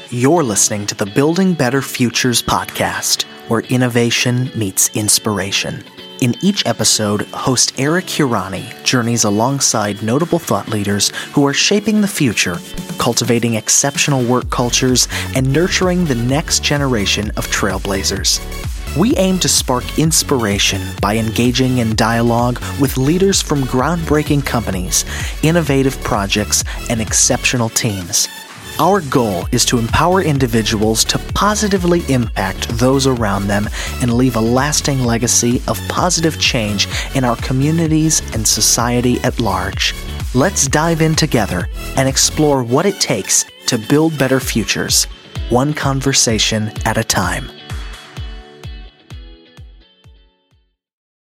You're listening to the Building Better Futures podcast, where innovation meets inspiration. In each episode, host Eric Hurani journeys alongside notable thought leaders who are shaping the future, cultivating exceptional work cultures, and nurturing the next generation of trailblazers. We aim to spark inspiration by engaging in dialogue with leaders from groundbreaking companies, innovative projects, and exceptional teams. Our goal is to empower individuals to positively impact those around them and leave a lasting legacy of positive change in our communities and society at large. Let's dive in together and explore what it takes to build better futures, one conversation at a time.